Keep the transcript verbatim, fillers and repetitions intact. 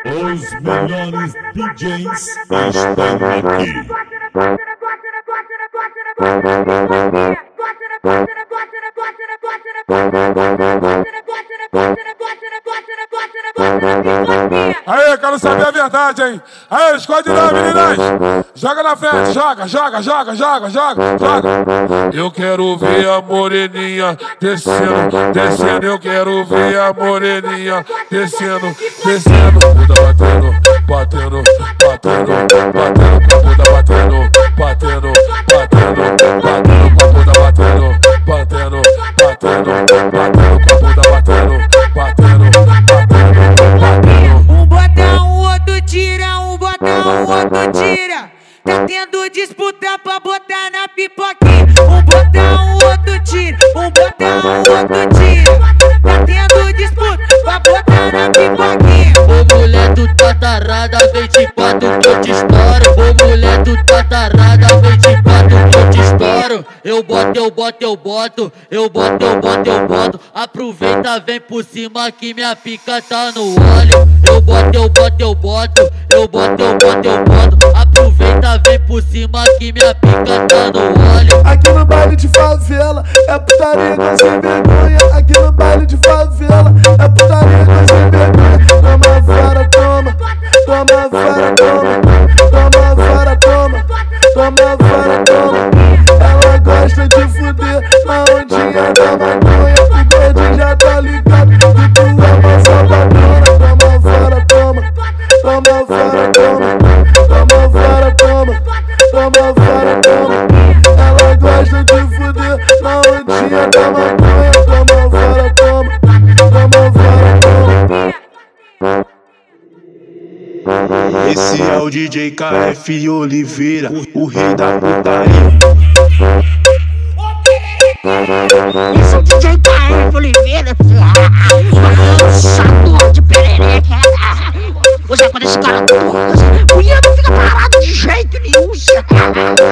Os melhores D Js estão aqui. Aê, quero saber a verdade, hein? Aê, esconde não, meninas! Joga na frente, joga, joga, joga, joga, joga, joga! Eu quero ver a moreninha descendo, descendo. Eu quero ver a moreninha descendo, descendo. Bunda batendo, batendo, batendo, batendo, com a bunda batendo, batendo, batendo, batendo, com a bunda batendo, batendo, batendo, batendo, com a bunda batendo, batendo, batendo, batendo. Um bota, um outro tira, um bota, um outro tira. Tá tendo disputa pra botar na pipoquinha. Um bota, um outro tira, um bota, um outro tira. Tá tendo disputa pra botar na pipoquinha. Ô mulher do tatarada, vem de quatro que eu te estouro. Ô mulher do tatarada, vem de quatro que eu te estouro. Eu boto, eu boto, eu boto, eu boto, eu boto, eu boto. Aproveita, vem por cima que minha pica tá no óleo. Eu boto, eu boto, eu boto, eu boto, eu boto, eu boto. Aproveita, vem por cima que minha pica tá no óleo. Aqui no baile de favela é putaria com sem vergonha. Aqui no baile de favela é putaria com sem vergonha. Toma vara, toma, toma vara, toma, toma vara, toma, toma vara, toma. Ela gosta de fuder na ondinha da maconha. O gordinho já tá ligado que tu é uma sabadona. Toma vara, toma, toma vara, toma, toma vara, toma, toma vara, toma. Ela gosta de fuder na ondinha da maconha. Toma vara, toma, toma vara, toma. Esse é o D J K F Oliveira, o rei da putaria. Esse é o D J K F Oliveira, lançador de perereca. Hoje é quando esse cara toca, mulher não fica parado de jeito nenhum.